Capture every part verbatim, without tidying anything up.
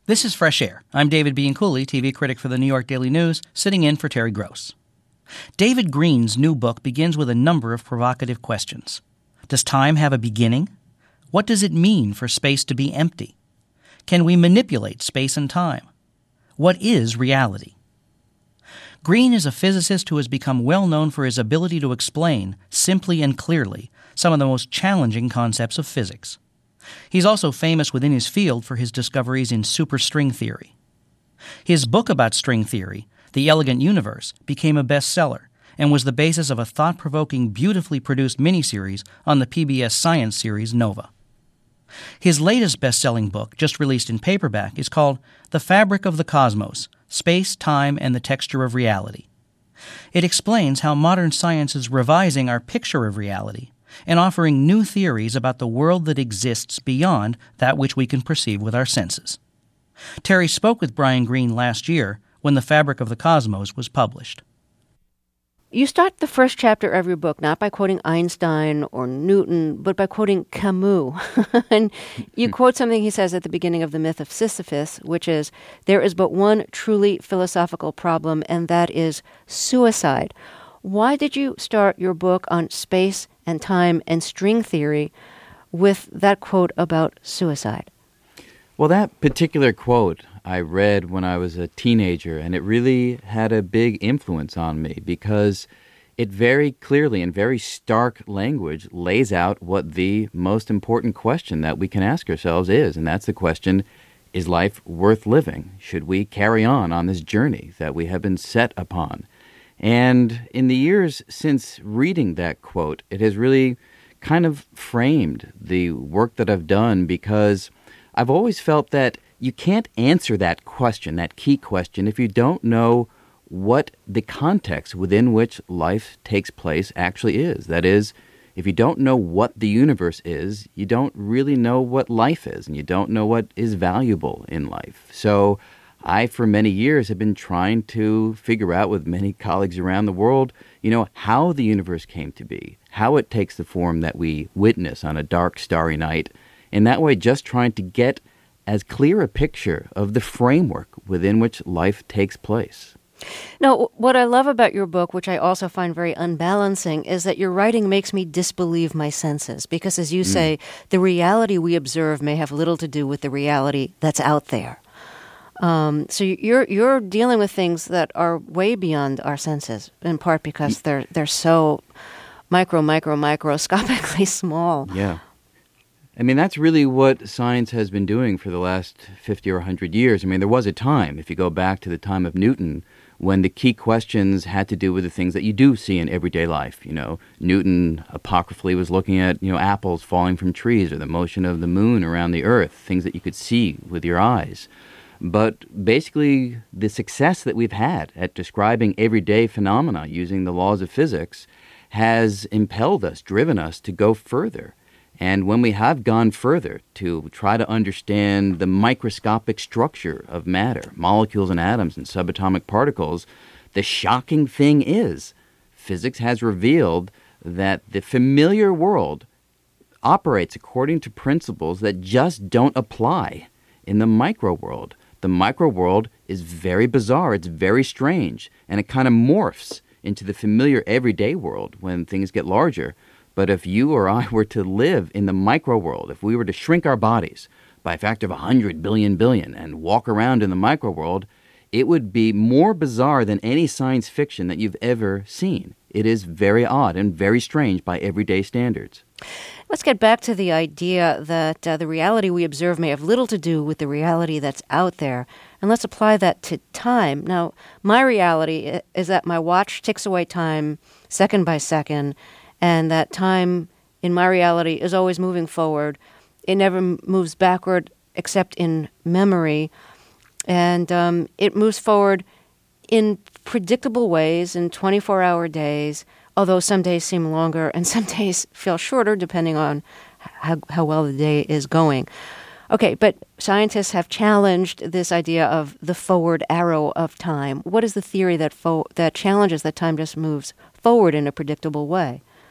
This is Fresh Air. I'm David Bianculli, T V critic for the New York Daily News, sitting in for Terry Gross. David Green's new book begins with a number of provocative questions. Does time have a beginning? What does it mean for space to be empty? Can we manipulate space and time? What is reality? Green is a physicist who has become well known for his ability to explain, simply and clearly, some of the most challenging concepts of physics. He's also famous within his field for his discoveries in superstring theory. His book about string theory, The Elegant Universe, became a bestseller and was the basis of a thought-provoking, beautifully produced miniseries on the P B S science series Nova. His latest best-selling book, just released in paperback, is called The Fabric of the Cosmos: Space, Time, and the Texture of Reality. It explains how modern science is revising our picture of reality and offering new theories about the world that exists beyond that which we can perceive with our senses. Terry spoke with Brian Greene last year when The Fabric of the Cosmos was published. You start the first chapter of your book not by quoting Einstein or Newton, but by quoting Camus. And you quote something he says at the beginning of The Myth of Sisyphus, which is, "There is but one truly philosophical problem, and that is suicide." Why did you start your book on space and time and string theory with that quote about suicide? Well, that particular quote I read when I was a teenager, and it really had a big influence on me because it very clearly and very stark language lays out what the most important question that we can ask ourselves is, and that's the question, is life worth living? Should we carry on on this journey that we have been set upon? And in the years since reading that quote, it has really kind of framed the work that I've done because I've always felt that you can't answer that question, that key question, if you don't know what the context within which life takes place actually is. That is, if you don't know what the universe is, you don't really know what life is, and you don't know what is valuable in life. So I, for many years, have been trying to figure out with many colleagues around the world, you know, how the universe came to be, how it takes the form that we witness on a dark, starry night, and that way just trying to get as clear a picture of the framework within which life takes place. Now, what I love about your book, which I also find very unbalancing, is that your writing makes me disbelieve my senses. Because, as you mm. say, the reality we observe may have little to do with the reality that's out there. Um, so you're you're dealing with things that are way beyond our senses, in part because they're they're so micro, micro, microscopically small. Yeah. I mean, that's really what science has been doing for the last fifty or one hundred years. I mean, there was a time, if you go back to the time of Newton, when the key questions had to do with the things that you do see in everyday life. You know, Newton apocryphally was looking at, you know, apples falling from trees or the motion of the moon around the earth, things that you could see with your eyes. But basically, the success that we've had at describing everyday phenomena using the laws of physics has impelled us, driven us to go further. And when we have gone further to try to understand the microscopic structure of matter, molecules and atoms and subatomic particles, the shocking thing is physics has revealed that the familiar world operates according to principles that just don't apply in the micro world. The micro world is very bizarre, it's very strange, and it kind of morphs into the familiar everyday world when things get larger. But if you or I were to live in the micro world, if we were to shrink our bodies by a factor of one hundred billion billion and walk around in the micro world, it would be more bizarre than any science fiction that you've ever seen. It is very odd and very strange by everyday standards. Let's get back to the idea that uh, the reality we observe may have little to do with the reality that's out there. And let's apply that to time. Now, my reality is that my watch ticks away time second by second, and that time in my reality is always moving forward. It never moves backward except in memory. And um, it moves forward in predictable ways in twenty-four hour days, although some days seem longer and some days feel shorter depending on how, how well the day is going. Okay, but scientists have challenged this idea of the forward arrow of time. What is the theory that fo- that challenges that time just moves forward in a predictable way?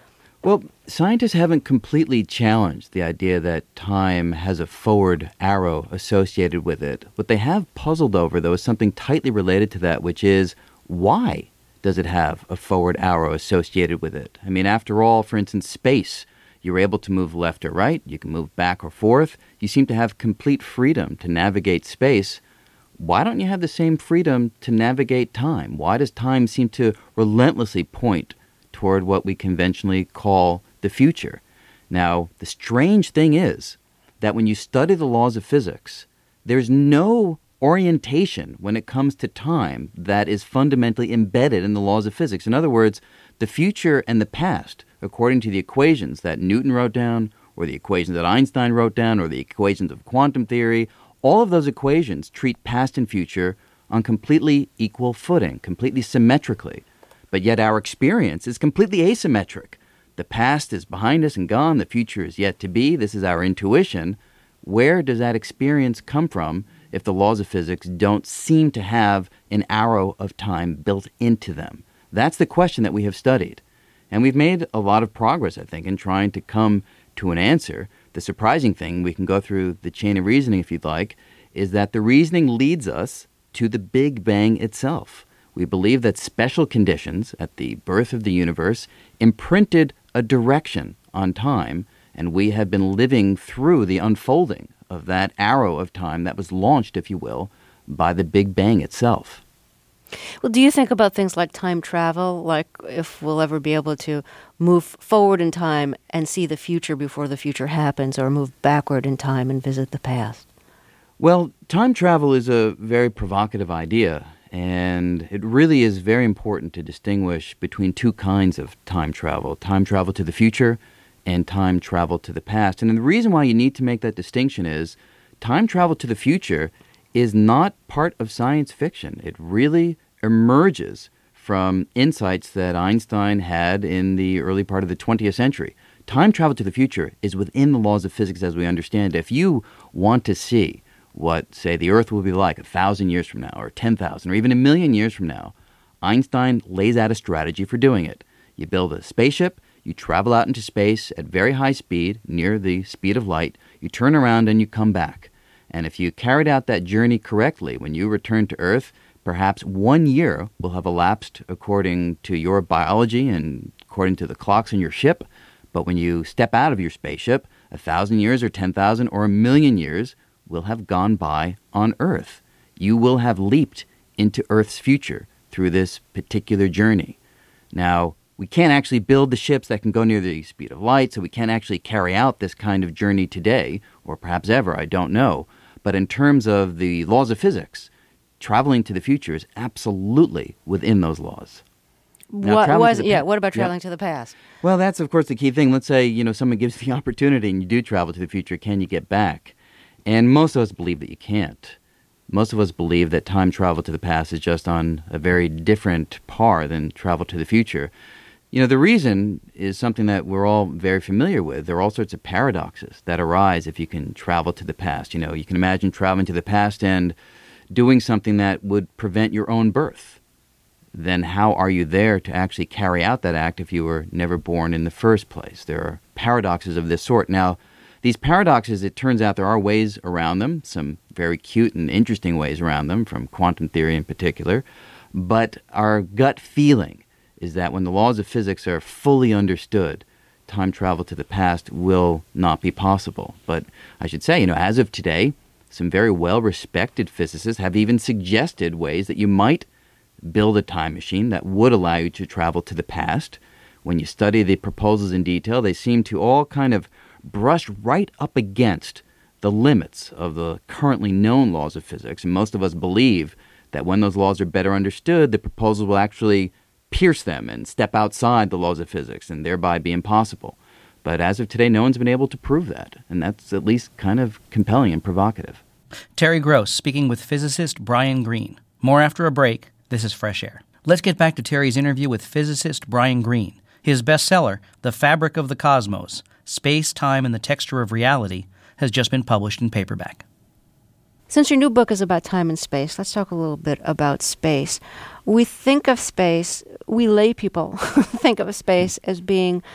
Well, scientists haven't completely challenged the idea that time has a forward arrow associated with it. What they have puzzled over, though, is something tightly related to that, which is why does it have a forward arrow associated with it? I mean, after all, for instance, space, you're able to move left or right, you can move back or forth. You seem to have complete freedom to navigate space. Why don't you have the same freedom to navigate time? Why does time seem to relentlessly point toward what we conventionally call the future? Now, the strange thing is that when you study the laws of physics, there's no orientation when it comes to time that is fundamentally embedded in the laws of physics. In other words, the future and the past, according to the equations that Newton wrote down, or the equations that Einstein wrote down, or the equations of quantum theory, all of those equations treat past and future on completely equal footing, completely symmetrically. But yet our experience is completely asymmetric. The past is behind us and gone. The future is yet to be. This is our intuition. Where does that experience come from if the laws of physics don't seem to have an arrow of time built into them? That's the question that we have studied. And we've made a lot of progress, I think, in trying to come to an answer. The surprising thing, we can go through the chain of reasoning if you'd like, is that the reasoning leads us to the Big Bang itself. We believe that special conditions at the birth of the universe imprinted a direction on time, and we have been living through the unfolding of that arrow of time that was launched, if you will, by the Big Bang itself. Well, do you think about things like time travel, like if we'll ever be able to move forward in time and see the future before the future happens, or move backward in time and visit the past? Well, time travel is a very provocative idea, and it really is very important to distinguish between two kinds of time travel, time travel to the future and time travel to the past. And the reason why you need to make that distinction is time travel to the future is not part of science fiction. It really emerges from insights that Einstein had in the early part of the twentieth century. Time travel to the future is within the laws of physics as we understand it. If you want to see what, say, the Earth will be like a thousand years from now, or ten thousand, or even a million years from now, Einstein lays out a strategy for doing it. You build a spaceship, you travel out into space at very high speed, near the speed of light, you turn around and you come back. And if you carried out that journey correctly, when you return to Earth, perhaps one year will have elapsed according to your biology and according to the clocks on your ship. But when you step out of your spaceship, a thousand years or ten thousand or a million years will have gone by on Earth. You will have leaped into Earth's future through this particular journey. Now, we can't actually build the ships that can go near the speed of light, so we can't actually carry out this kind of journey today, or perhaps ever, I don't know. But in terms of the laws of physics, traveling to the future is absolutely within those laws. Now, What was the yeah? pa- What about Yeah. traveling to the past? Well, that's, of course, the key thing. Let's say, you know, someone gives you the opportunity and you do travel to the future. Can you get back? And most of us believe that you can't. Most of us believe that time travel to the past is just on a very different par than travel to the future. You know, the reason is something that we're all very familiar with. There are all sorts of paradoxes that arise if you can travel to the past. You know, you can imagine traveling to the past and doing something that would prevent your own birth. Then how are you there to actually carry out that act if you were never born in the first place? There are paradoxes of this sort. Now, these paradoxes, it turns out there are ways around them, some very cute and interesting ways around them, from quantum theory in particular. But our gut feeling is that when the laws of physics are fully understood, time travel to the past will not be possible. But I should say, you know, as of today, some very well-respected physicists have even suggested ways that you might build a time machine that would allow you to travel to the past. When you study the proposals in detail, they seem to all kind of brush right up against the limits of the currently known laws of physics. And most of us believe that when those laws are better understood, the proposals will actually pierce them and step outside the laws of physics and thereby be impossible. But as of today, no one's been able to prove that. And that's at least kind of compelling and provocative. Terry Gross speaking with physicist Brian Greene. More after a break. This is Fresh Air. Let's get back to Terry's interview with physicist Brian Greene. His bestseller, The Fabric of the Cosmos, Space, Time, and the Texture of Reality, has just been published in paperback. Since your new book is about time and space, let's talk a little bit about space. We think of space, we lay people think of space as being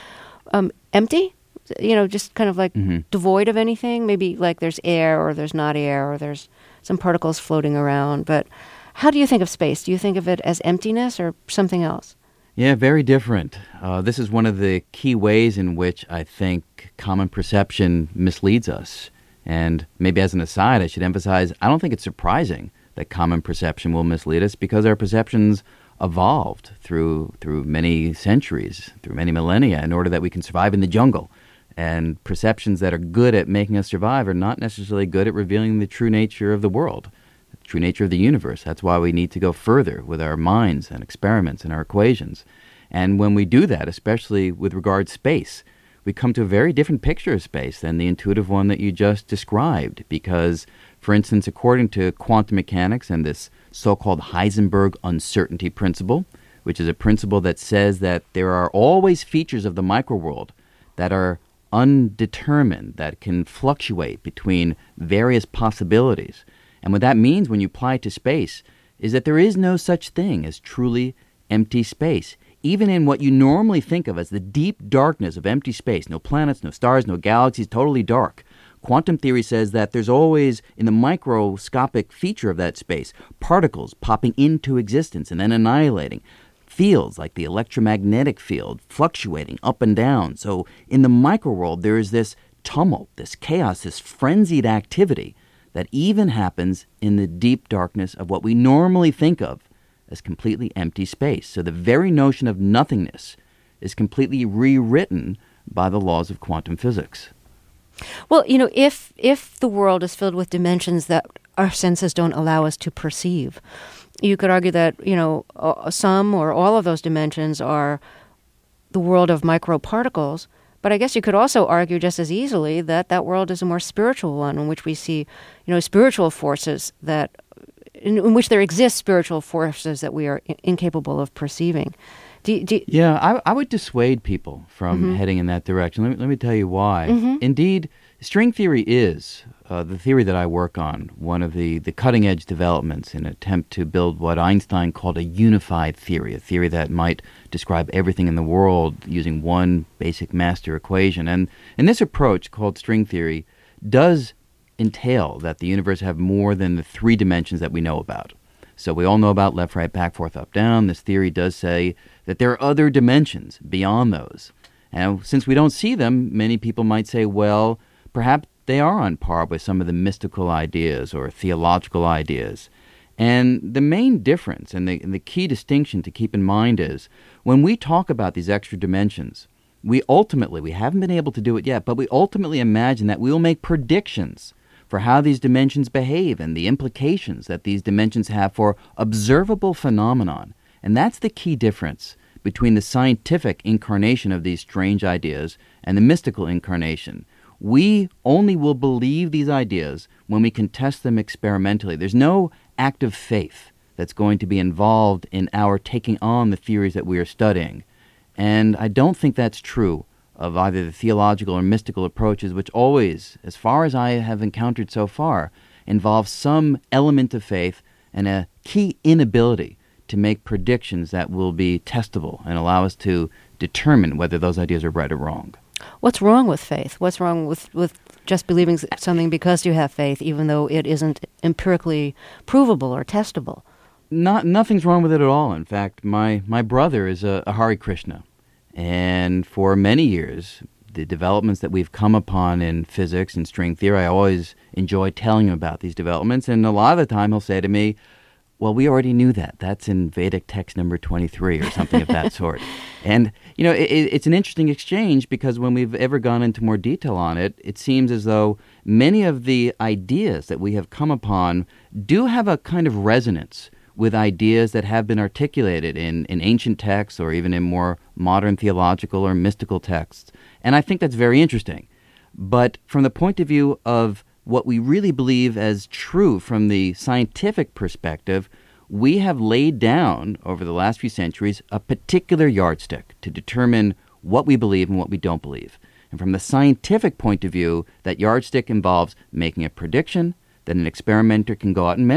um, empty? You know, just kind of like Mm-hmm. devoid of anything? Maybe like there's air or there's not air or there's some particles floating around. But how do you think of space? Do you think of it as emptiness or something else? Yeah, very different. Uh, this is one of the key ways in which I think common perception misleads us. And maybe as an aside, I should emphasize, I don't think it's surprising that common perception will mislead us because our perceptions evolved through through many centuries, through many millennia, in order that we can survive in the jungle. And perceptions that are good at making us survive are not necessarily good at revealing the true nature of the world, the true nature of the universe. That's why we need to go further with our minds and experiments and our equations. And when we do that, especially with regard to space, we come to a very different picture of space than the intuitive one that you just described. Because, for instance, according to quantum mechanics and this so-called Heisenberg uncertainty principle, which is a principle that says that there are always features of the microworld that are undetermined, that can fluctuate between various possibilities. And what that means when you apply it to space is that there is no such thing as truly empty space. Even in what you normally think of as the deep darkness of empty space, no planets, no stars, no galaxies, totally dark, quantum theory says that there's always, in the microscopic feature of that space, particles popping into existence and then annihilating. Fields like the electromagnetic field fluctuating up and down. So in the microworld, there is this tumult, this chaos, this frenzied activity that even happens in the deep darkness of what we normally think of as completely empty space. So the very notion of nothingness is completely rewritten by the laws of quantum physics. Well, you know, if if the world is filled with dimensions that our senses don't allow us to perceive, you could argue that, you know, uh, some or all of those dimensions are the world of microparticles. But I guess you could also argue just as easily that that world is a more spiritual one in which we see, you know, spiritual forces that, in, in which there exist spiritual forces that we are I- incapable of perceiving. Do, you- do, you- Yeah, I, I would dissuade people from Mm-hmm. heading in that direction. Let me, let me tell you why. Mhm. Indeed, string theory is uh, the theory that I work on, one of the, the cutting-edge developments in an attempt to build what Einstein called a unified theory, a theory that might describe everything in the world using one basic master equation. And, and this approach, called string theory, does entail that the universe have more than the three dimensions that we know about. So we all know about left, right, back, forth, up, down. This theory does say that there are other dimensions beyond those. And since we don't see them, many people might say, well, perhaps they are on par with some of the mystical ideas or theological ideas. And the main difference and the, and the key distinction to keep in mind is when we talk about these extra dimensions, we ultimately, we haven't been able to do it yet, but we ultimately imagine that we will make predictions for how these dimensions behave and the implications that these dimensions have for observable phenomenon. And that's the key difference between the scientific incarnation of these strange ideas and the mystical incarnation. We only will believe these ideas when we can test them experimentally. There's no act of faith that's going to be involved in our taking on the theories that we are studying. And I don't think that's true of either the theological or mystical approaches, which always, as far as I have encountered so far, involve some element of faith and a key inability to make predictions that will be testable and allow us to determine whether those ideas are right or wrong. what's wrong with faith? What's wrong with, with just believing something because you have faith, even though it isn't empirically provable or testable? Not, nothing's wrong with it at all. In fact, my, my brother is a, a Hare Krishna. And for many years, the developments that we've come upon in physics and string theory, I always enjoy telling him about these developments. And a lot of the time he'll say to me, well, we already knew that. That's in Vedic text number twenty-three or something of that sort. And, you know, it, it's an interesting exchange because when we've ever gone into more detail on it, it seems as though many of the ideas that we have come upon do have a kind of resonance with ideas that have been articulated in, in ancient texts or even in more modern theological or mystical texts. And I think that's very interesting. But from the point of view of what we really believe as true from the scientific perspective, we have laid down over the last few centuries a particular yardstick to determine what we believe and what we don't believe. And from the scientific point of view, that yardstick involves making a prediction that an experimenter can go out and measure.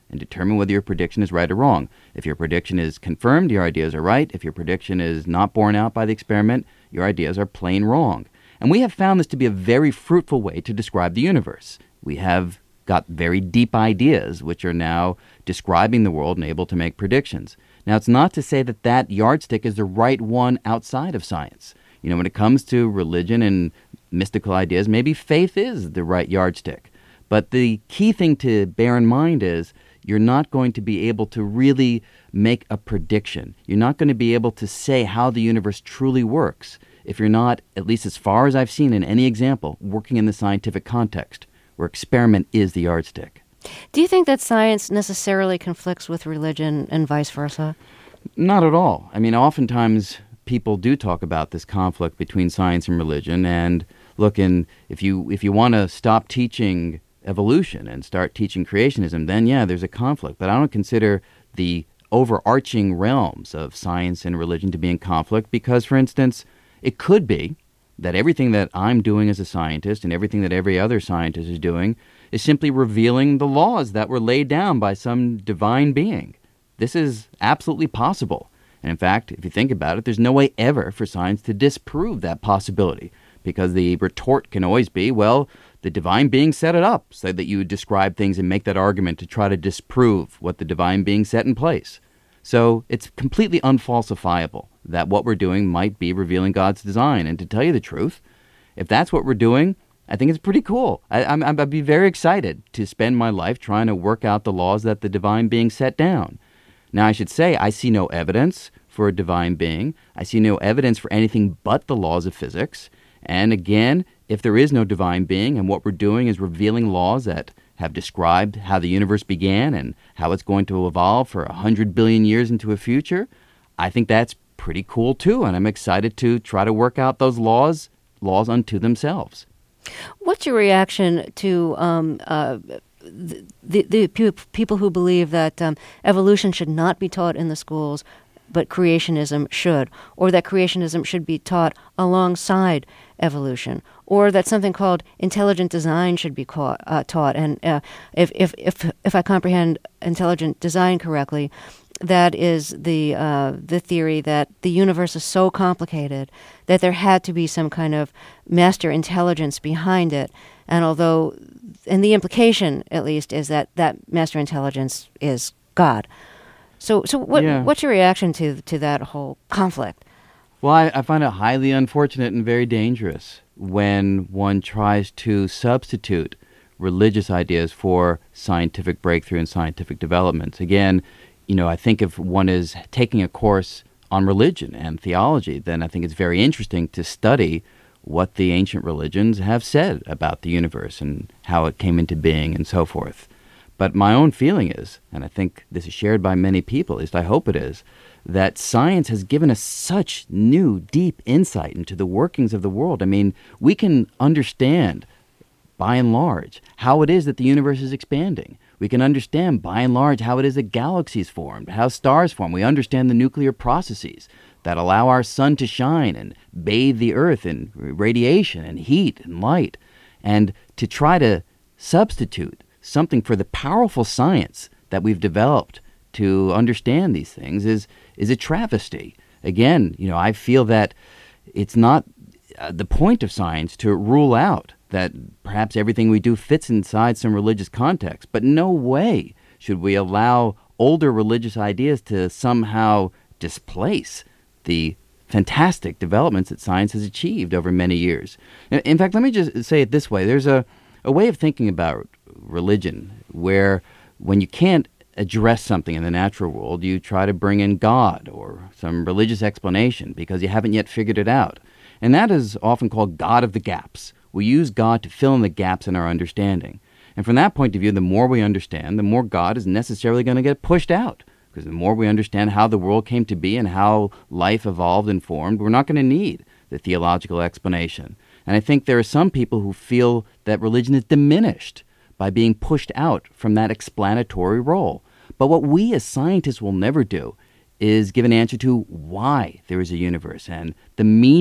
and determine whether your prediction is right or wrong. If your prediction is confirmed, your ideas are right. If your prediction is not borne out by the experiment, your ideas are plain wrong. And we have found this to be a very fruitful way to describe the universe. We have got very deep ideas which are now describing the world and able to make predictions. Now, it's not to say that that yardstick is the right one outside of science. You know, when it comes to religion and mystical ideas, maybe faith is the right yardstick. But the key thing to bear in mind is you're not going to be able to really make a prediction. You're not going to be able to say how the universe truly works if you're not, at least as far as I've seen in any example, working in the scientific context, where experiment is the yardstick. Do you think that science necessarily conflicts with religion and vice versa? Not at all. I mean, oftentimes people do talk about this conflict between science and religion. And look, in, if you if you want to stop teaching evolution and start teaching creationism, then yeah, there's a conflict. But I don't consider the overarching realms of science and religion to be in conflict because, for instance, it could be that everything that I'm doing as a scientist and everything that every other scientist is doing is simply revealing the laws that were laid down by some divine being. This is absolutely possible. And in fact, if you think about it, there's no way ever for science to disprove that possibility, because the retort can always be, well, the divine being set it up so that you would describe things and make that argument to try to disprove what the divine being set in place. So it's completely unfalsifiable that what we're doing might be revealing God's design. And to tell you the truth, if that's what we're doing, I think it's pretty cool. I, I'm, I'd be very excited to spend my life trying to work out the laws that the divine being set down. Now, I should say I see no evidence for a divine being. I see no evidence for anything but the laws of physics. And again, if there is no divine being and what we're doing is revealing laws that have described how the universe began and how it's going to evolve for a hundred billion years into a future, I think that's pretty cool too. And I'm excited to try to work out those laws, laws unto themselves. What's your reaction to um, uh, the, the, the pe- people who believe that um, evolution should not be taught in the schools, but creationism should, or that creationism should be taught alongside evolution, or that something called intelligent design should be ca- uh, taught? And uh, if, if if if I comprehend intelligent design correctly, that is the uh, the theory that the universe is so complicated that there had to be some kind of master intelligence behind it. And although, and the implication, at least, is that that master intelligence is God. So, so what, yeah. what's your reaction to to that whole conflict? Well, I, I find it highly unfortunate and very dangerous when one tries to substitute religious ideas for scientific breakthrough and scientific developments. Again, you know, I think if one is taking a course on religion and theology, then I think it's very interesting to study what the ancient religions have said about the universe and how it came into being and so forth. But my own feeling is, and I think this is shared by many people, at least I hope it is, that science has given us such new, deep insight into the workings of the world. I mean, we can understand, by and large, how it is that the universe is expanding. We can understand, by and large, how it is that galaxies formed, how stars form. We understand the nuclear processes that allow our sun to shine and bathe the earth in radiation and heat and light. And to try to substitute something for the powerful science that we've developed to understand these things is is a travesty. Again, you know, I feel that it's not uh, the point of science to rule out that perhaps everything we do fits inside some religious context, but no way should we allow older religious ideas to somehow displace the fantastic developments that science has achieved over many years. In fact, let me just say it this way. There's a, a way of thinking about religion where when you can't address something in the natural world, you try to bring in God or some religious explanation because you haven't yet figured it out. And that is often called God of the gaps. We use God to fill in the gaps in our understanding. And from that point of view, the more we understand, the more God is necessarily going to get pushed out. Because the more we understand how the world came to be and how life evolved and formed, we're not going to need the theological explanation. And I think there are some people who feel that religion is diminished by being pushed out from that explanatory role. But what we as scientists will never do is give an answer to why there is a universe and the meaning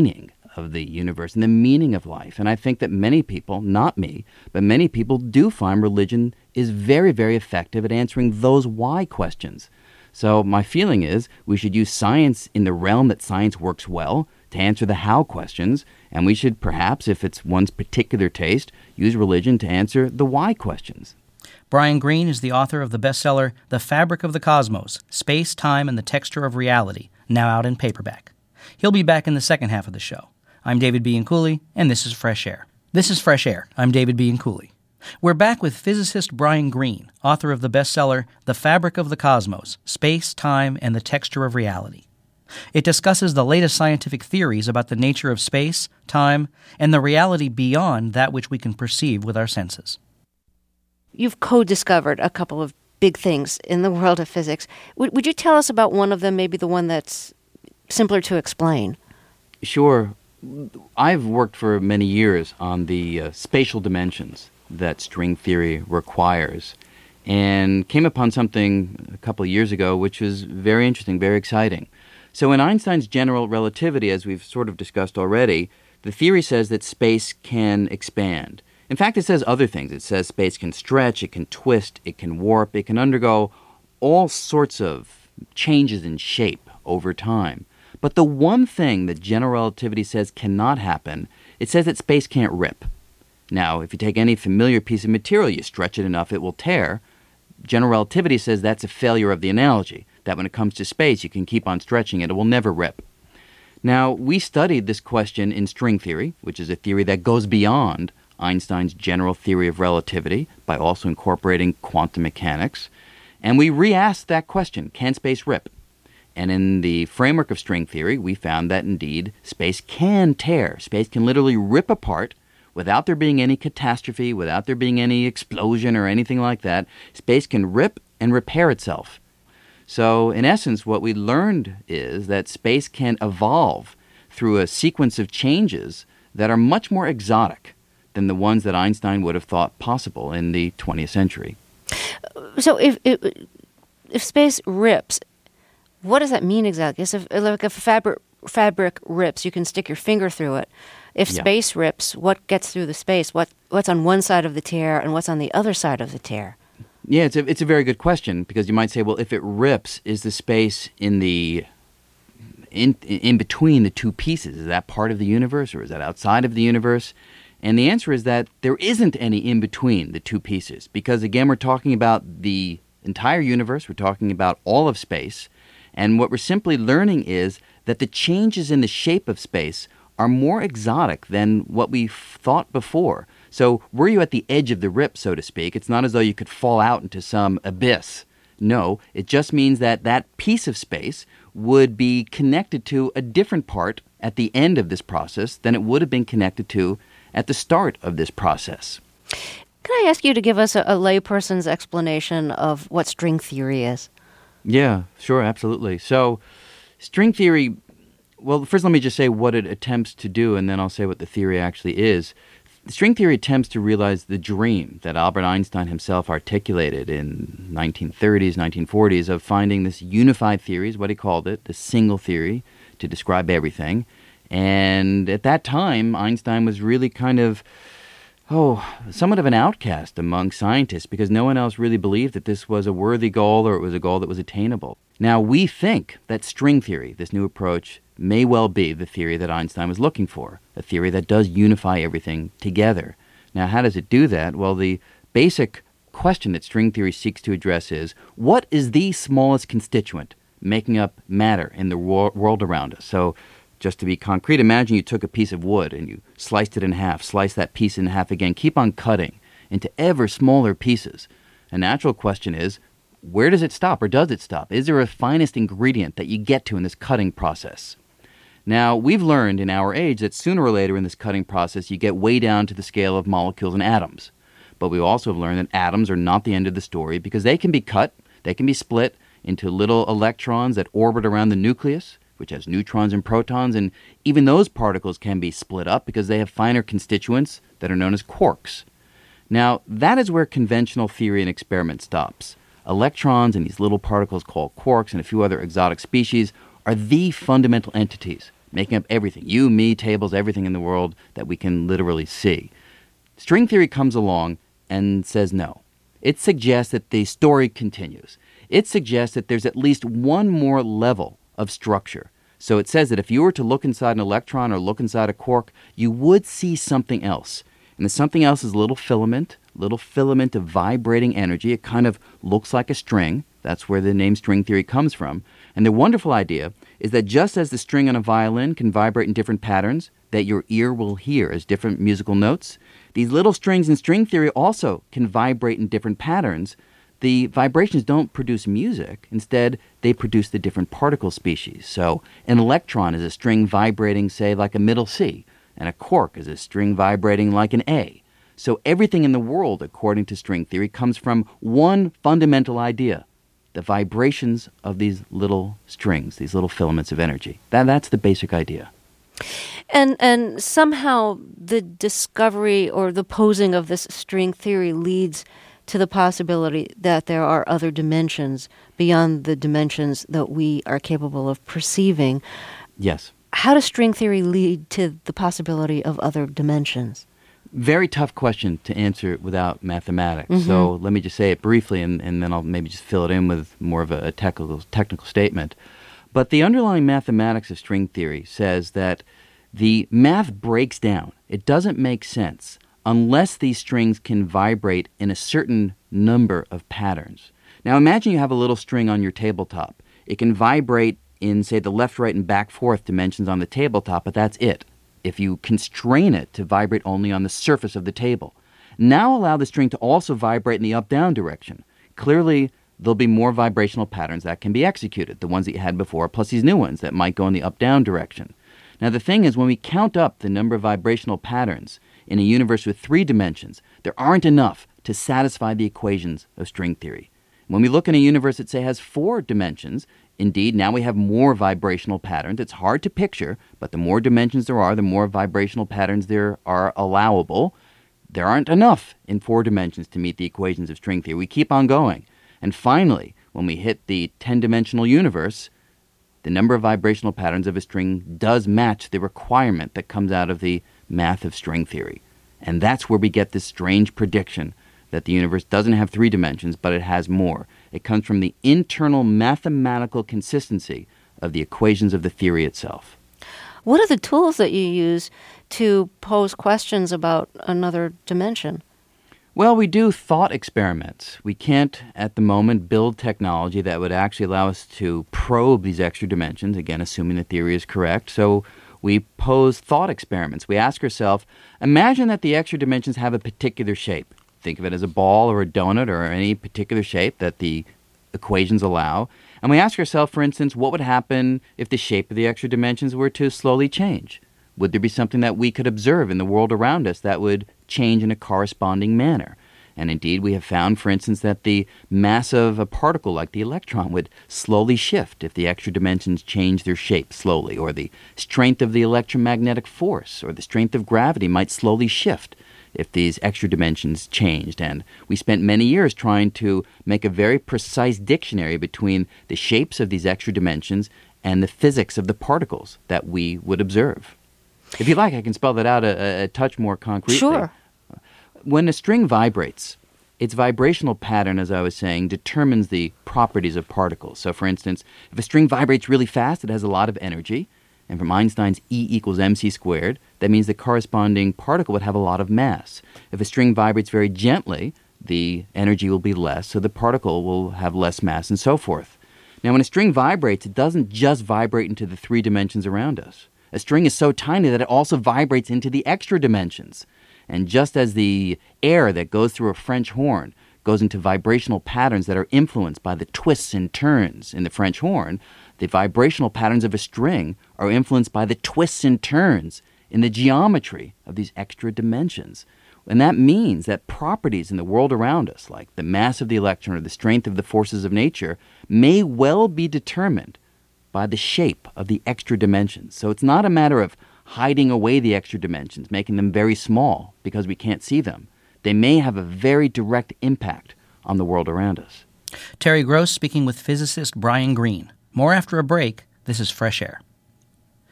of the universe and the meaning of life. And I think that many people, not me, but many people do find religion is very, very effective at answering those why questions. So my feeling is we should use science in the realm that science works well to answer the how questions, and we should perhaps, if it's one's particular taste, use religion to answer the why questions. Brian Greene is the author of the bestseller The Fabric of the Cosmos, Space, Time, and the Texture of Reality, now out in paperback. He'll be back in the second half of the show. I'm David Bianculli, and this is Fresh Air. This is Fresh Air. I'm David Bianculli. We're back with physicist Brian Greene, author of the bestseller The Fabric of the Cosmos, Space, Time, and the Texture of Reality. It discusses the latest scientific theories about the nature of space, time, and the reality beyond that which we can perceive with our senses. You've co-discovered a couple of big things in the world of physics. Would, would you tell us about one of them, maybe the one that's simpler to explain? Sure. I've worked for many years on the uh, spatial dimensions that string theory requires, and came upon something a couple of years ago which was very interesting, very exciting. So in Einstein's general relativity, as we've sort of discussed already, the theory says that space can expand. In fact, it says other things. It says space can stretch, it can twist, it can warp, it can undergo all sorts of changes in shape over time. But the one thing that general relativity says cannot happen, it says that space can't rip. Now, if you take any familiar piece of material, you stretch it enough, it will tear. General relativity says that's a failure of the analogy, that when it comes to space, you can keep on stretching it, it will never rip. Now, we studied this question in string theory, which is a theory that goes beyond Einstein's general theory of relativity by also incorporating quantum mechanics, and we re-asked that question, can space rip? And in the framework of string theory, we found that indeed space can tear. Space can literally rip apart without there being any catastrophe, without there being any explosion or anything like that. Space can rip and repair itself. So in essence, what we learned is that space can evolve through a sequence of changes that are much more exotic than the ones that Einstein would have thought possible in the twentieth century. So if if, if space rips, what does that mean exactly? If, like if a fabric, fabric rips, you can stick your finger through it. If Yeah. space rips, what gets through the space? What What's on one side of the tear and what's on the other side of the tear? Yeah, it's a, it's a very good question, because you might say, well, if it rips, is the space in the in in between the two pieces, is that part of the universe or is that outside of the universe? And the answer is that there isn't any in between the two pieces, because again, we're talking about the entire universe, we're talking about all of space, and what we're simply learning is that the changes in the shape of space are more exotic than what we thought before. So were you at the edge of the rip, so to speak, it's not as though you could fall out into some abyss. No, it just means that that piece of space would be connected to a different part at the end of this process than it would have been connected to at the start of this process. Can I ask you to give us a, a layperson's explanation of what string theory is? Yeah, sure, absolutely. So string theory, well, first let me just say what it attempts to do, and then I'll say what the theory actually is. String theory attempts to realize the dream that Albert Einstein himself articulated in nineteen thirties, nineteen forties, of finding this unified theory, is what he called it, the single theory, to describe everything. And at that time, Einstein was really kind of, oh, somewhat of an outcast among scientists, because no one else really believed that this was a worthy goal or it was a goal that was attainable. Now, we think that string theory, this new approach, may well be the theory that Einstein was looking for, a theory that does unify everything together. Now, how does it do that? Well, the basic question that string theory seeks to address is, what is the smallest constituent making up matter in the wor- world around us? So, just to be concrete, imagine you took a piece of wood and you sliced it in half, slice that piece in half again, keep on cutting into ever smaller pieces. A natural question is, where does it stop, or does it stop? Is there a finest ingredient that you get to in this cutting process? Now, we've learned in our age that sooner or later in this cutting process, you get way down to the scale of molecules and atoms. But we also have learned that atoms are not the end of the story, because they can be cut, they can be split into little electrons that orbit around the nucleus, which has neutrons and protons, and even those particles can be split up because they have finer constituents that are known as quarks. Now, that is where conventional theory and experiment stops. Electrons and these little particles called quarks and a few other exotic species are the fundamental entities making up everything. You, me, tables, everything in the world that we can literally see. String theory comes along and says no. It suggests that the story continues. It suggests that there's at least one more level of structure. So it says that if you were to look inside an electron or look inside a quark, you would see something else. And the something else is a little filament, little filament of vibrating energy. It kind of looks like a string. That's where the name string theory comes from. And the wonderful idea is that just as the string on a violin can vibrate in different patterns that your ear will hear as different musical notes, these little strings in string theory also can vibrate in different patterns. The vibrations don't produce music. Instead, they produce the different particle species. So an electron is a string vibrating, say, like a middle C, and a quark is a string vibrating like an A. So everything in the world, according to string theory, comes from one fundamental idea: the vibrations of these little strings, these little filaments of energy. That, that's the basic idea. And and somehow the discovery or the posing of this string theory leads to the possibility that there are other dimensions beyond the dimensions that we are capable of perceiving. Yes. How does string theory lead to the possibility of other dimensions? Very tough question to answer without mathematics. Mm-hmm. So let me just say it briefly, and, and then I'll maybe just fill it in with more of a, a technical technical statement. But the underlying mathematics of string theory says that the math breaks down. It doesn't make sense unless these strings can vibrate in a certain number of patterns. Now imagine you have a little string on your tabletop. It can vibrate in, say, the left, right, and back, fourth dimensions on the tabletop, but that's it. If you constrain it to vibrate only on the surface of the table. Now allow the string to also vibrate in the up-down direction. Clearly, there'll be more vibrational patterns that can be executed, the ones that you had before, plus these new ones that might go in the up-down direction. Now the thing is, when we count up the number of vibrational patterns in a universe with three dimensions, there aren't enough to satisfy the equations of string theory. When we look in a universe that, say, has four dimensions, indeed, now we have more vibrational patterns. It's hard to picture, but the more dimensions there are, the more vibrational patterns there are allowable. There aren't enough in four dimensions to meet the equations of string theory. We keep on going. And finally, when we hit the ten-dimensional universe, the number of vibrational patterns of a string does match the requirement that comes out of the math of string theory. And that's where we get this strange prediction that the universe doesn't have three dimensions, but it has more. It comes from the internal mathematical consistency of the equations of the theory itself. What are the tools that you use to pose questions about another dimension? Well, we do thought experiments. We can't, at the moment, build technology that would actually allow us to probe these extra dimensions, again, assuming the theory is correct. So we pose thought experiments. We ask ourselves, imagine that the extra dimensions have a particular shape. Think of it as a ball or a donut or any particular shape that the equations allow. And we ask ourselves, for instance, what would happen if the shape of the extra dimensions were to slowly change? Would there be something that we could observe in the world around us that would change in a corresponding manner? And indeed, we have found, for instance, that the mass of a particle like the electron would slowly shift if the extra dimensions change their shape slowly, or the strength of the electromagnetic force or the strength of gravity might slowly shift if these extra dimensions changed. And we spent many years trying to make a very precise dictionary between the shapes of these extra dimensions and the physics of the particles that we would observe. If you like, I can spell that out a, a touch more concretely. Sure. When a string vibrates, its vibrational pattern, as I was saying, determines the properties of particles. So, for instance, if a string vibrates really fast, it has a lot of energy. And from Einstein's E equals mc squared, that means the corresponding particle would have a lot of mass. If a string vibrates very gently, the energy will be less, so the particle will have less mass, and so forth. Now, when a string vibrates, it doesn't just vibrate into the three dimensions around us. A string is so tiny that it also vibrates into the extra dimensions. And just as the air that goes through a French horn goes into vibrational patterns that are influenced by the twists and turns in the French horn, the vibrational patterns of a string are influenced by the twists and turns in the geometry of these extra dimensions. And that means that properties in the world around us, like the mass of the electron or the strength of the forces of nature, may well be determined by the shape of the extra dimensions. So it's not a matter of hiding away the extra dimensions, making them very small because we can't see them. They may have a very direct impact on the world around us. Terry Gross speaking with physicist Brian Greene. More after a break. This is Fresh Air.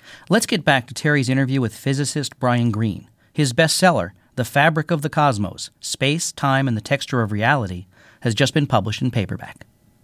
Let's get back to Terry's interview with physicist Brian Greene. His bestseller, The Fabric of the Cosmos, Space, Time, and the Texture of Reality, has just been published in paperback.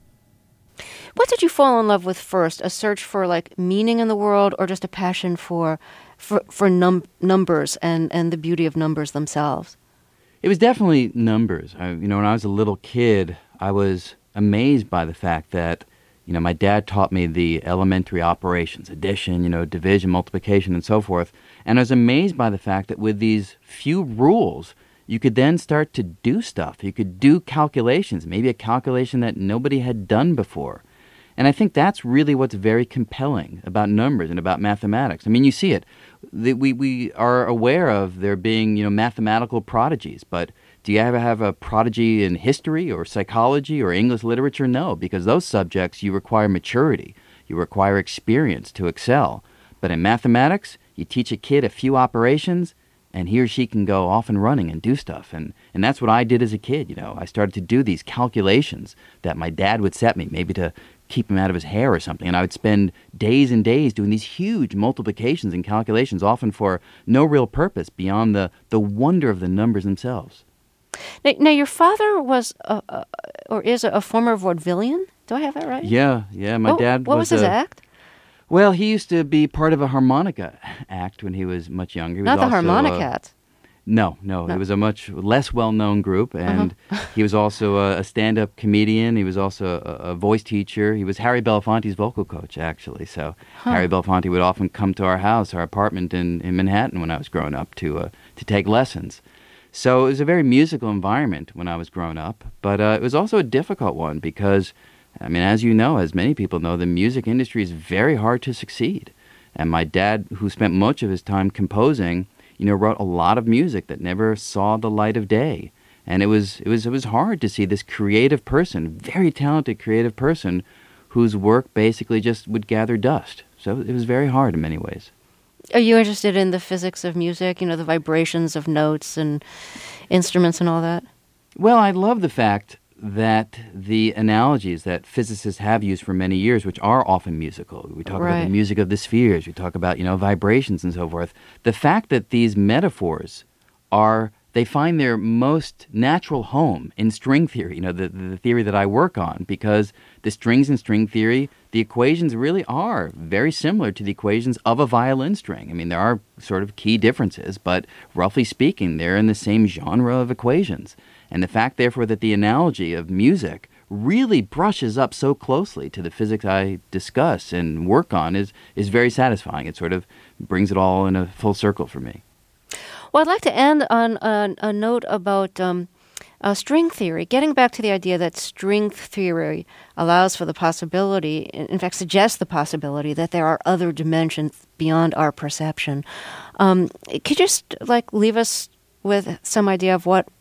What did you fall in love with first? A search for like meaning in the world, or just a passion for for, for num- numbers and, and the beauty of numbers themselves? It was definitely numbers. I, you know, when I was a little kid, I was amazed by the fact that, you know, my dad taught me the elementary operations, addition, you know, division, multiplication, and so forth. And I was amazed by the fact that with these few rules, you could then start to do stuff. You could do calculations, maybe a calculation that nobody had done before. And I think that's really what's very compelling about numbers and about mathematics. I mean, you see it. The, we, we are aware of there being, you know, mathematical prodigies, but do you ever have a prodigy in history or psychology or English literature? No, because those subjects, you require maturity. You require experience to excel. But in mathematics, you teach a kid a few operations, and he or she can go off and running and do stuff. And, and that's what I did as a kid, you know. I started to do these calculations that my dad would set me, maybe to keep him out of his hair or something. And I would spend days and days doing these huge multiplications and calculations, often for no real purpose beyond the, the wonder of the numbers themselves. Now, now your father was, a, a, or is, a, a former vaudevillian? Do I have that right? Yeah, yeah. My oh, dad What was, was his a, act? Well, he used to be part of a harmonica act when he was much younger. He was Not the also, Harmonicats. Uh, no, no, No. It was a much less well-known group, and Uh-huh. he was also a, a stand-up comedian. He was also a, a voice teacher. He was Harry Belafonte's vocal coach, actually. So Huh. Harry Belafonte would often come to our house, our apartment in, in Manhattan when I was growing up to uh, to take lessons. So it was a very musical environment when I was growing up, but uh, it was also a difficult one because, I mean, as you know, as many people know, the music industry is very hard to succeed. And my dad, who spent much of his time composing, you know, wrote a lot of music that never saw the light of day. And it was it was it was hard to see this creative person, very talented creative person, whose work basically just would gather dust. So it was very hard in many ways. Are you interested in the physics of music, you know, the vibrations of notes and instruments and all that? Well, I love the fact that the analogies that physicists have used for many years, which are often musical, we talk about Right. the music of the spheres, we talk about, you know, vibrations and so forth. The fact that these metaphors are, they find their most natural home in string theory, you know, the, the theory that I work on, because the strings in string theory, the equations really are very similar to the equations of a violin string. I mean, there are sort of key differences, but roughly speaking, they're in the same genre of equations. And the fact, therefore, that the analogy of music really brushes up so closely to the physics I discuss and work on is, is very satisfying. It sort of brings it all in a full circle for me. Well, I'd like to end on a, a note about um, uh, string theory, getting back to the idea that string theory allows for the possibility, in fact, suggests the possibility that there are other dimensions beyond our perception. Um, could you just like leave us with some idea of what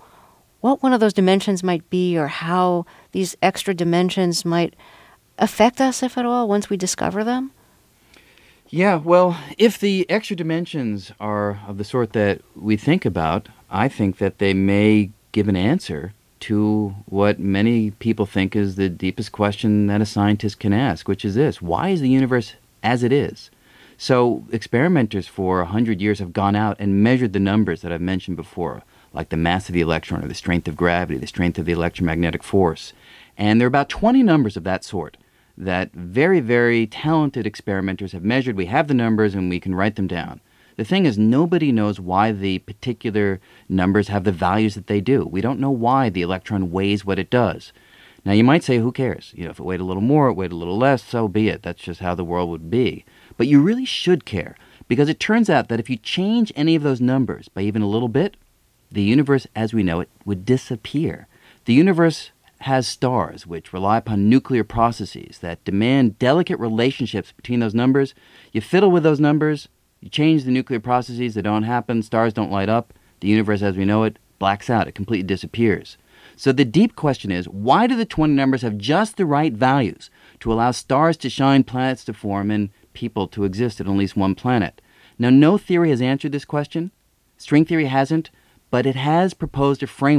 what one of those dimensions might be, or how these extra dimensions might affect us, if at all, once we discover them? Yeah, well, if the extra dimensions are of the sort that we think about, I think that they may give an answer to what many people think is the deepest question that a scientist can ask, which is this: why is the universe as it is? So experimenters for a hundred years have gone out and measured the numbers that I've mentioned before, like the mass of the electron or the strength of gravity, the strength of the electromagnetic force. And there are about twenty numbers of that sort that very, very talented experimenters have measured. We have the numbers and we can write them down. The thing is, nobody knows why the particular numbers have the values that they do. We don't know why the electron weighs what it does. Now, you might say, who cares? You know, if it weighed a little more, it weighed a little less, so be it. That's just how the world would be. But you really should care, because it turns out that if you change any of those numbers by even a little bit, the universe as we know it would disappear. The universe has stars which rely upon nuclear processes that demand delicate relationships between those numbers. You fiddle with those numbers, you change the nuclear processes, they don't happen, stars don't light up, the universe as we know it blacks out, it completely disappears. So the deep question is, why do the twenty numbers have just the right values to allow stars to shine, planets to form, and people to exist at at least one planet? Now, no theory has answered this question. String theory hasn't, but it has proposed a framework,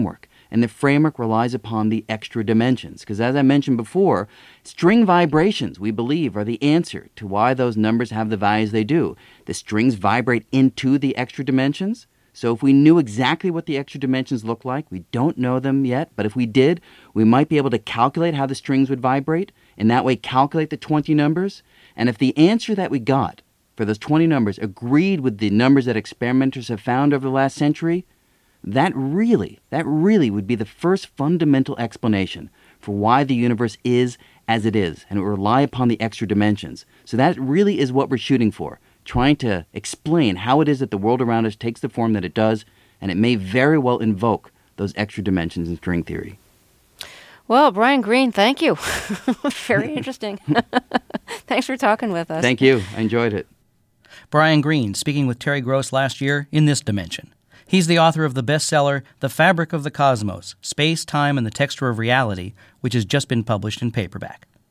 And the framework relies upon the extra dimensions. Because as I mentioned before, string vibrations, we believe, are the answer to why those numbers have the values they do. The strings vibrate into the extra dimensions. So if we knew exactly what the extra dimensions look like, we don't know them yet, but if we did, we might be able to calculate how the strings would vibrate, and that way calculate the twenty numbers. And if the answer that we got for those twenty numbers agreed with the numbers that experimenters have found over the last century, that really, that really would be the first fundamental explanation for why the universe is as it is, and it would rely upon the extra dimensions. So that really is what we're shooting for, trying to explain how it is that the world around us takes the form that it does, and it may very well invoke those extra dimensions in string theory. Well, Brian Greene, thank you. Very interesting. Thanks for talking with us. Thank you. I enjoyed it. Brian Greene speaking with Terry Gross last year in this dimension. He's the author of the bestseller, The Fabric of the Cosmos, Space, Time, and the Texture of Reality, which has just been published in paperback.